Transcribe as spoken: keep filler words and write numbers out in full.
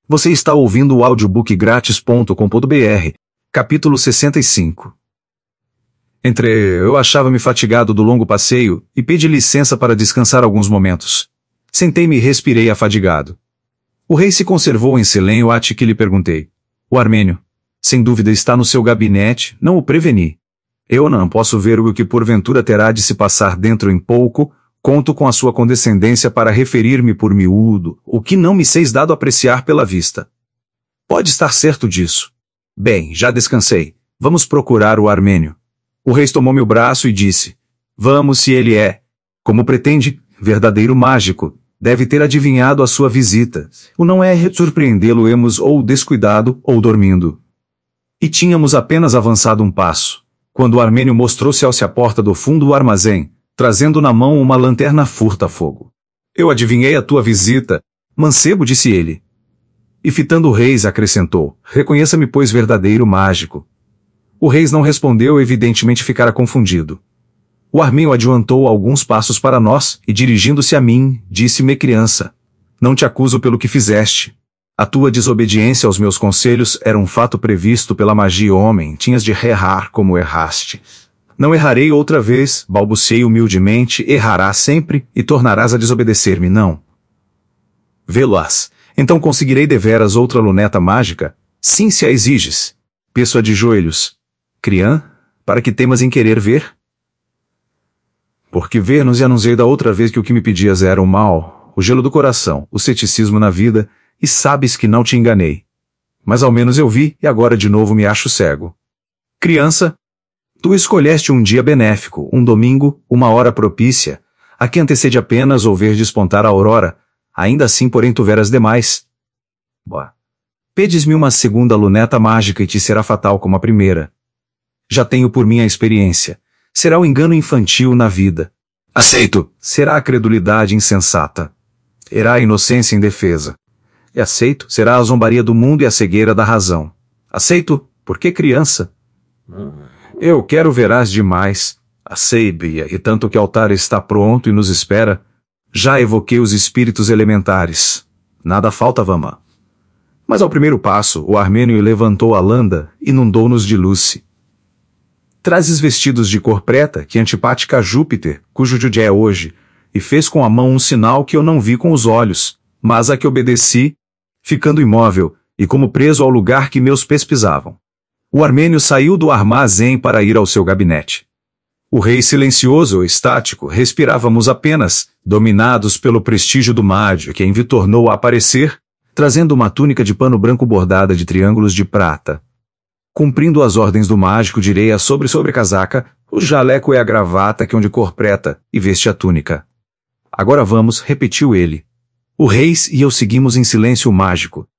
Você está ouvindo o audiobook grátis ponto com ponto br, capítulo sessenta e cinco. Entrei, eu achava-me fatigado do longo passeio e pedi licença para descansar alguns momentos. Sentei-me e respirei afadigado. O rei se conservou em silêncio até que lhe perguntei. O armênio, sem dúvida está no seu gabinete, não o preveni. Eu não posso ver o que porventura terá de se passar dentro em pouco. Conto com a sua condescendência para referir-me por miúdo, o que não me seis dado apreciar pela vista. Pode estar certo disso. Bem, já descansei. Vamos procurar o armênio. O rei tomou-me o braço e disse, vamos se ele é, como pretende, verdadeiro mágico, deve ter adivinhado a sua visita. O não é surpreendê-lo-emos ou descuidado ou dormindo. E tínhamos apenas avançado um passo, quando o armênio mostrou-se ao-se à porta do fundo do armazém, trazendo na mão uma lanterna furta-fogo. Eu adivinhei a tua visita, mancebo, disse ele. E fitando o Reis acrescentou, reconheça-me pois verdadeiro mágico. O Reis não respondeu, evidentemente ficara confundido. O armênio adiantou alguns passos para nós, e dirigindo-se a mim, disse-me criança, não te acuso pelo que fizeste. A tua desobediência aos meus conselhos era um fato previsto pela magia homem, tinhas de errar como erraste. Não errarei outra vez, balbuciei humildemente, errarás sempre, e tornarás a desobedecer-me, não. Vê-lo-ás. Então conseguirei deveras outra luneta mágica? Sim, se a exiges. Peço-a de joelhos. Criã, para que temas em querer ver? Porque ver-nos e anunciei da outra vez que o que me pedias era o mal, o gelo do coração, o ceticismo na vida, e sabes que não te enganei. Mas ao menos eu vi, e agora de novo me acho cego. Criança, tu escolheste um dia benéfico, um domingo, uma hora propícia, a que antecede apenas ouvir despontar a aurora, ainda assim porém tu veras demais. Boa. Pedes-me uma segunda luneta mágica e te será fatal como a primeira. Já tenho por mim a experiência. Será o engano infantil na vida. Aceito. Será a credulidade insensata. Será a inocência indefesa. E aceito, será a zombaria do mundo e a cegueira da razão. Aceito, porque criança. Eu quero verás demais, a ceibia, e tanto que o altar está pronto e nos espera, já evoquei os espíritos elementares. Nada falta, Vama. Mas ao primeiro passo, o armênio levantou a landa, e inundou-nos de luz. Trazes vestidos de cor preta, que antipática a Júpiter, cujo dia é hoje, e fez com a mão um sinal que eu não vi com os olhos, mas a que obedeci, ficando imóvel, e como preso ao lugar que meus pés pisavam. O armênio saiu do armazém para ir ao seu gabinete. O rei silencioso, estático, respirávamos apenas, dominados pelo prestígio do mágico, que envi tornou a aparecer, trazendo uma túnica de pano branco bordada de triângulos de prata. Cumprindo as ordens do mágico, direi a sobre sobrecasaca, o jaleco é a gravata que é de cor preta, e veste a túnica. Agora vamos, repetiu ele. O rei e eu seguimos em silêncio o mágico,